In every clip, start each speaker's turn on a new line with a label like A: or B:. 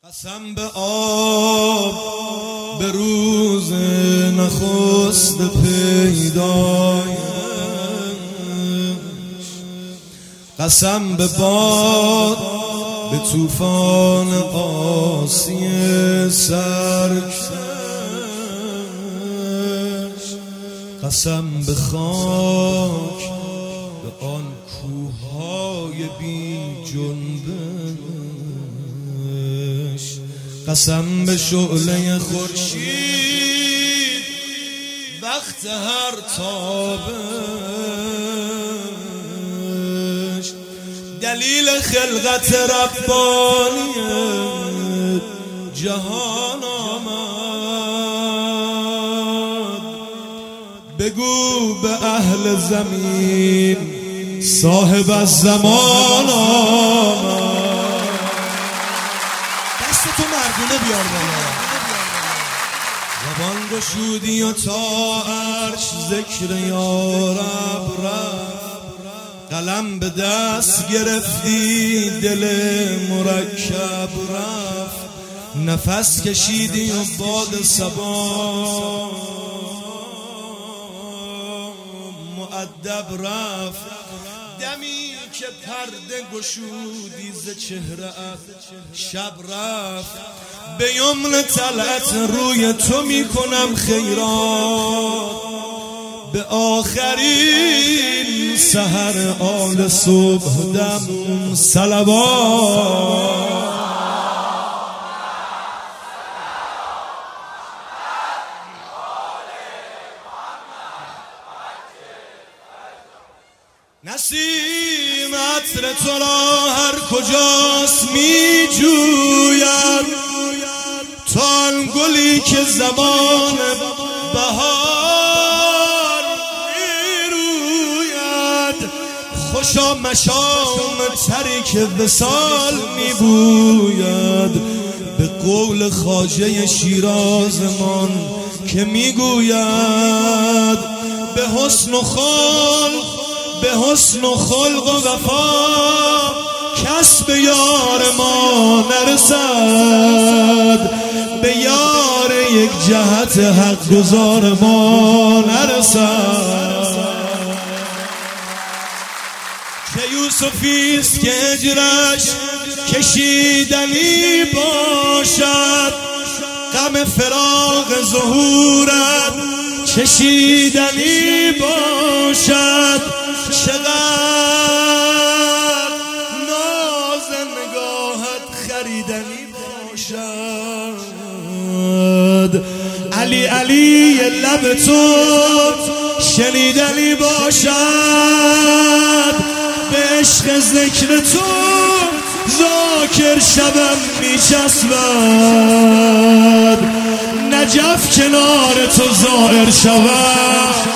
A: قسم به آب به روز نخست پیدایش، قسم به باد به طوفان آسی سرکشش، قسم به خاک به آن کوههای بی جنبش، قسم به شعله خورشید وقت هر تابش، دلیل خلقت ربانی جهان آمد. بگو به اهل زمین صاحب الزمان آمد. دست تو مردونه بیار بالا، زبان گشودی و تا عرش ذکر یارب رفت، قلم به دست گرفتی دل مرکب رفت، نفس کشیدی و باد صبا مؤدب رفت، دمی که پرده گشودی ز چهره‌ات شب رفت، به یمن طلعت روی تو میکنم خیرات، به آخرین سحر آل صبح دم صلوات. نسیم عطر تو را هر کجاست می جوید، تا آن گلی که زمان بهار می روید، خوشا مشام تری که وصال می بوید، به قول خواجه شیرازمان که می گوید، به حسن و خلق و وفا کس به یار ما نرسد، به یار یک جهت حق گزار ما نرسد. که یوسفیست که هجرش کشیدنی باشد، غم فراق ظهورت چشیدنی باشد، چقدر ناز نگاهت خریدنی باشد، علی علی لب تو شنیدنی باشد، به عشق ذکر تو ذاکر شبم میچسبد، نجف کنار تو ظاهر شود.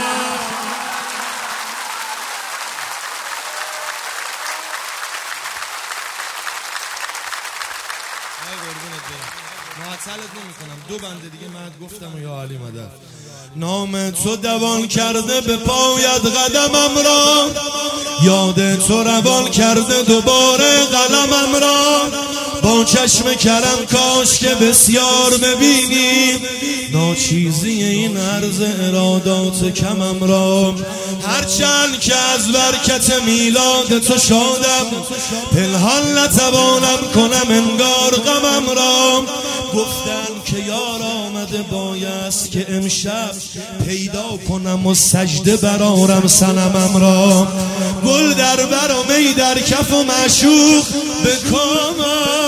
A: معطلت نمی کنم، دو بنده دیگه مد گفتم و یا علی مدد. نام تو دوان کرده به پایت قدمم را، یاد تو روان کرده دوباره قلمم را، با چشم کرم کاش که بسیار ببینی ناچیزی این عرض ارادات کمم را، هرچند که از برکت میلاد تو شادم، پنهان نتوانم کنم انگار غمم را، گفتن که یار آمده بایست که امشب پیدا کنم و سجده برارم صنمم را، گل در بر و می در کف و معشوق به کام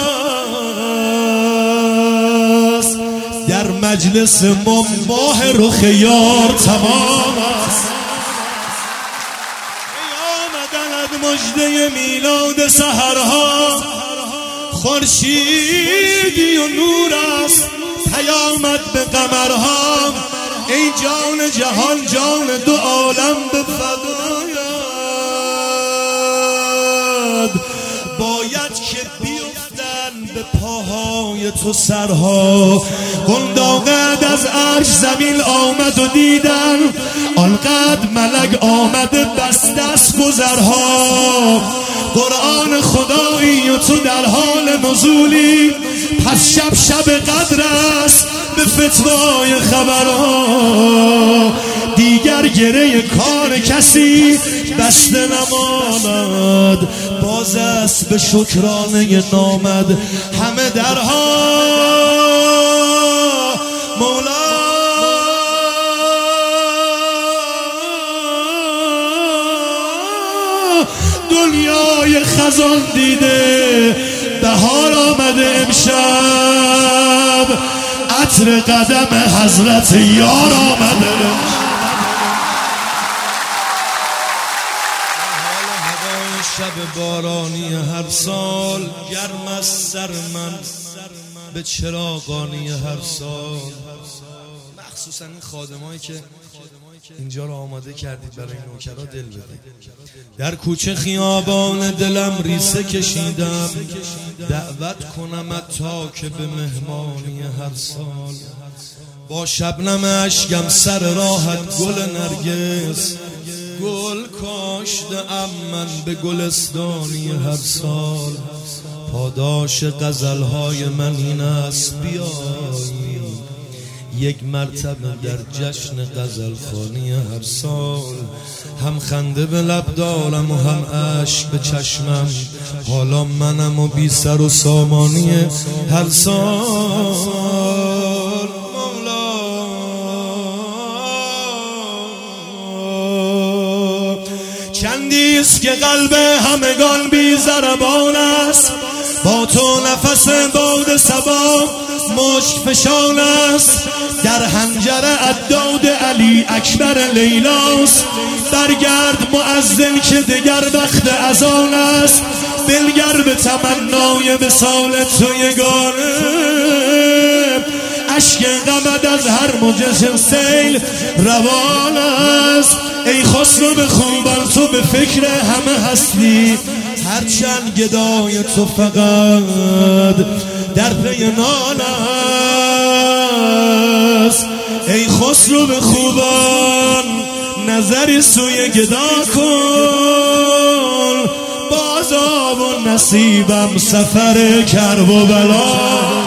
A: است، در مجلس ما ماه رخ یار تمام است. آمدند مژده میلاد سحرها، خورشیدی و نور است پیامد به قمرها، ای جان جهان جان دو عالم به فدایت، باید که بیفتن به پاهای تو سرها، قنداقد از عرش زمین آمد و دیدن، آنقدر ملک آمده بسته است گذرها، قرآن خدایی و تو در حال نزولی، فتوای خبرها، دیگر گره کار کسی بسته نماند. باز است به شکرانه نامد همه درها. مولا دنیای خزان دیده، بهار آمده امشب، عطر قدم حضرت یار آمده. شب بارانی هر سال گرم از سر من به چراغانی هر سال. مخصوصا این خادمایی که اینجا رو آماده کردید برای نوکرا دل بدید. در کوچه خیابان دلم ریسه کشیدم، دعوت کنمت تا که به مهمانی هر سال. با شبنم اشکم سر راحت گل نرگس، گل کاشتم من به گلستانی هر سال. پاداش غزلهای من این است بیایی یک مرتبه در جشن غزلخوانی هر سال. هم خنده به لب دارم و هم اشک به چشمم، حالا منم و بی سر و سامانی هر سال. چندیست که قلب همگان بی ضربان است، با تو نفس باد صبا مشک فشان است. در حنجره عداد علی اکبر لیلاست، برگرد مؤذن که دگر وقت اذان است. بنگر به تمنای وصال تو یگانه، اشک غمت از هر موج سیل روان است. ای خسرو به خوبان تو به فکر همه هستی، هرچند گدای تو فقط در پی نان است. ای خسرو به خوبان نظری سوی گدا کن، بازاب و نصیبم سفر کرب و بلا.